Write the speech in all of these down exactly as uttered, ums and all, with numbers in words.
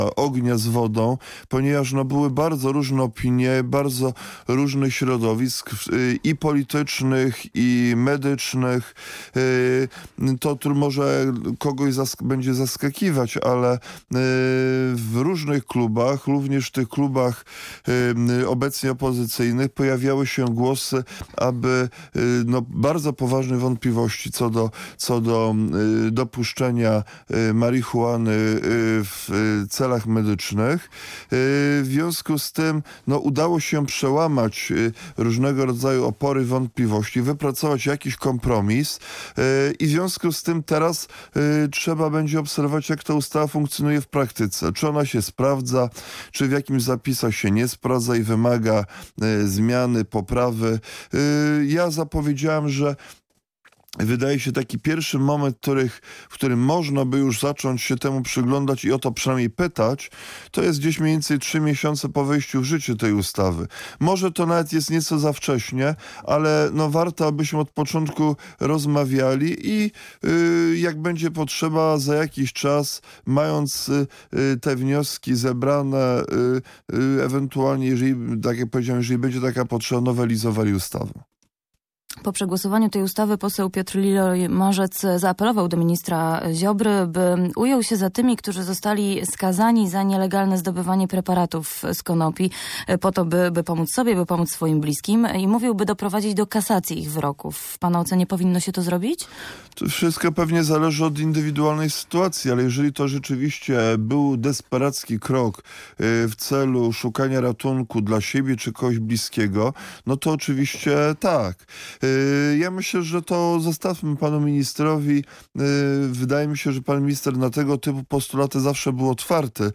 ognia z wodą, ponieważ no, były bardzo różne opinie, bardzo różnych środowisk i politycznych, i medycznych. To tu może kogoś zask- będzie zaskakiwać, ale w różnych klubach, również w tych klubach obecnie opozycyjnych, pojawiały się głosy, aby no, bardzo poważne wątpliwości co do, co do dopuszczenia marihuany w celach medycznych. W związku z tym no, udało się przełamać różnego rodzaju opory, wątpliwości, wypracować jakiś kompromis i w związku z tym teraz trzeba będzie obserwować, jak ta ustawa funkcjonuje w praktyce. Czy ona się sprawdza, czy w jakimś zapisach się nie sprawdza i wymaga zmiany, poprawy. Ja zapowiedziałem, że wydaje się taki pierwszy moment, których, w którym można by już zacząć się temu przyglądać i o to przynajmniej pytać, to jest gdzieś mniej więcej trzy miesiące po wejściu w życie tej ustawy. Może to nawet jest nieco za wcześnie, ale no warto, abyśmy od początku rozmawiali i yy, jak będzie potrzeba za jakiś czas, mając yy, te wnioski zebrane, yy, yy, ewentualnie, jeżeli, tak jak powiedziałem, jeżeli będzie taka potrzeba, nowelizowali ustawę. Po przegłosowaniu tej ustawy poseł Piotr Liroy-Marzec zaapelował do ministra Ziobry, by ujął się za tymi, którzy zostali skazani za nielegalne zdobywanie preparatów z konopi po to, by, by pomóc sobie, by pomóc swoim bliskim i mówił, by doprowadzić do kasacji ich wyroków. W pana ocenie powinno się to zrobić? To wszystko pewnie zależy od indywidualnej sytuacji, ale jeżeli to rzeczywiście był desperacki krok w celu szukania ratunku dla siebie czy kogoś bliskiego, no to oczywiście tak. Ja myślę, że to zostawmy panu ministrowi. Wydaje mi się, że pan minister na tego typu postulaty zawsze był otwarty.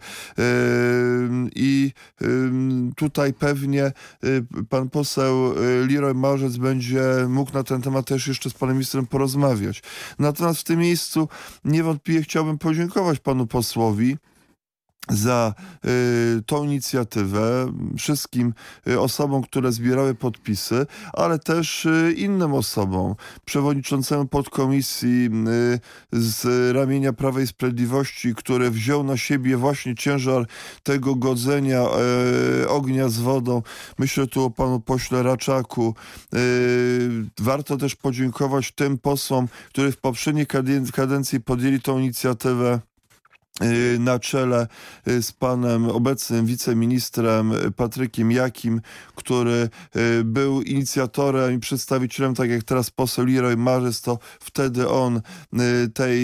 I tutaj pewnie pan poseł Liroy-Marzec będzie mógł na ten temat też jeszcze z panem ministrem porozmawiać. Natomiast w tym miejscu niewątpliwie chciałbym podziękować panu posłowi za y, tą inicjatywę, wszystkim y, osobom, które zbierały podpisy, ale też y, innym osobom, przewodniczącemu podkomisji y, z ramienia Prawa i Sprawiedliwości, który wziął na siebie właśnie ciężar tego godzenia y, ognia z wodą. Myślę tu o panu pośle Raczaku. Y, warto też podziękować tym posłom, którzy w poprzedniej kadencji podjęli tą inicjatywę na czele z panem obecnym wiceministrem Patrykiem Jakim, który był inicjatorem i przedstawicielem, tak jak teraz poseł Liroy-Marzec, to wtedy on tej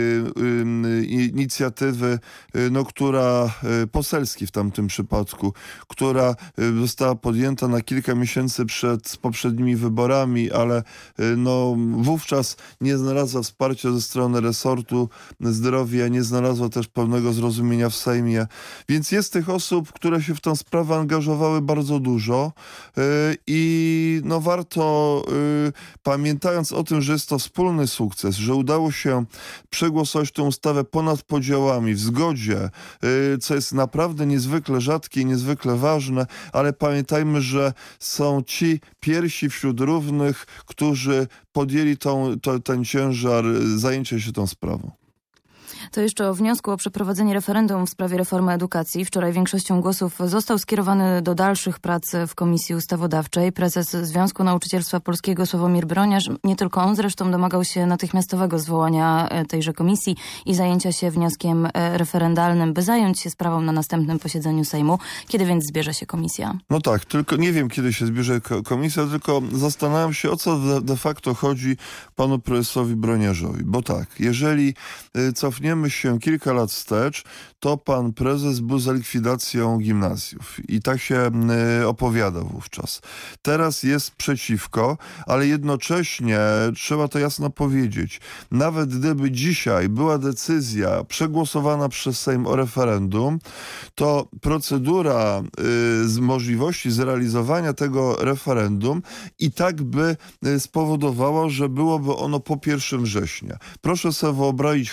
inicjatywy, no, która poselskiej w tamtym przypadku, która została podjęta na kilka miesięcy przed poprzednimi wyborami, ale no, wówczas nie znalazła wsparcia ze strony resortu zdrowia, nie znalazła też pewnego zrozumienia w Sejmie. Więc jest tych osób, które się w tę sprawę angażowały bardzo dużo yy, i no warto, yy, pamiętając o tym, że jest to wspólny sukces, że udało się przegłosować tę ustawę ponad podziałami, w zgodzie, yy, co jest naprawdę niezwykle rzadkie i niezwykle ważne, ale pamiętajmy, że są ci pierwsi wśród równych, którzy podjęli tą, to, ten ciężar zajęcia się tą sprawą. To jeszcze o wniosku o przeprowadzenie referendum w sprawie reformy edukacji. Wczoraj większością głosów został skierowany do dalszych prac w Komisji Ustawodawczej. Prezes Związku Nauczycielstwa Polskiego Sławomir Broniarz, nie tylko on zresztą, domagał się natychmiastowego zwołania tejże komisji i zajęcia się wnioskiem referendalnym, by zająć się sprawą na następnym posiedzeniu Sejmu. Kiedy więc zbierze się komisja? No tak, tylko nie wiem, kiedy się zbierze komisja, tylko zastanawiam się, o co de facto chodzi panu prezesowi Broniarzowi. Bo tak, jeżeli cofniemy się kilka lat wstecz, to pan prezes był za likwidacją gimnazjów i tak się y, opowiadał wówczas. Teraz jest przeciwko, ale jednocześnie trzeba to jasno powiedzieć. Nawet gdyby dzisiaj była decyzja przegłosowana przez Sejm o referendum, to procedura y, z możliwości zrealizowania tego referendum i tak by y, spowodowała, że byłoby ono po pierwszego września. Proszę sobie wyobrazić chaos, który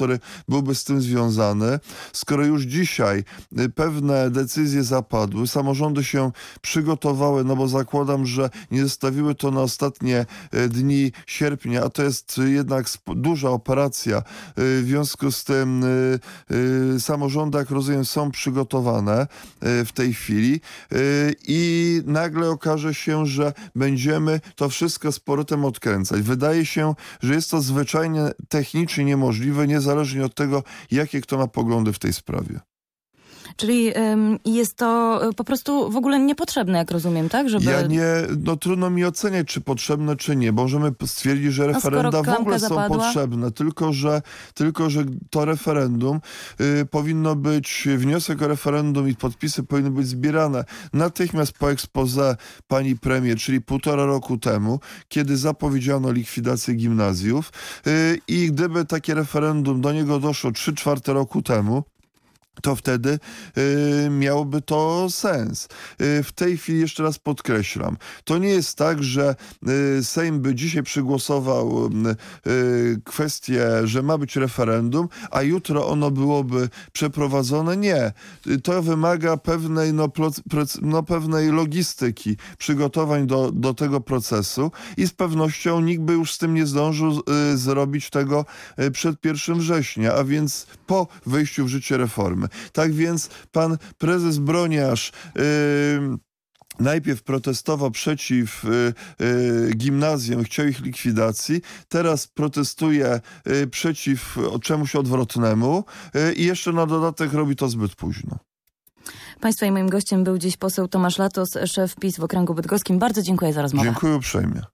który byłby z tym związany. Skoro już dzisiaj pewne decyzje zapadły, samorządy się przygotowały, no bo zakładam, że nie zostawiły to na ostatnie dni sierpnia, a to jest jednak duża operacja. W związku z tym samorządy, jak rozumiem, są przygotowane w tej chwili i nagle okaże się, że będziemy to wszystko z powrotem odkręcać. Wydaje się, że jest to zwyczajnie technicznie niemożliwe, niezależnie od tego, jakie kto ma poglądy w tej sprawie. Czyli ym, jest to po prostu w ogóle niepotrzebne, jak rozumiem, tak? Żeby... Ja nie, no trudno mi oceniać, czy potrzebne, czy nie. Możemy stwierdzić, że referenda w ogóle są zapadła? potrzebne, tylko że, tylko że to referendum y, powinno być, wniosek o referendum i podpisy powinny być zbierane natychmiast po expose pani premier, czyli półtora roku temu, kiedy zapowiedziano likwidację gimnazjów y, i gdyby takie referendum do niego doszło trzy czwarte roku temu, to wtedy y, miałoby to sens. Y, w tej chwili jeszcze raz podkreślam, to nie jest tak, że y, Sejm by dzisiaj przegłosował y, kwestię, że ma być referendum, a jutro ono byłoby przeprowadzone. Nie. Y, to wymaga pewnej, no, pro, no, pewnej logistyki, przygotowań do, do tego procesu i z pewnością nikt by już z tym nie zdążył y, zrobić tego y, przed pierwszego września, a więc po wejściu w życie reformy. Tak więc pan prezes Broniarz yy, najpierw protestował przeciw y, y, gimnazjom, chciał ich likwidacji, teraz protestuje y, przeciw czemuś odwrotnemu y, i jeszcze na dodatek robi to zbyt późno. Państwa i moim gościem był dziś poseł Tomasz Latos, szef PiS w okręgu bydgoskim. Bardzo dziękuję za rozmowę. Dziękuję uprzejmie.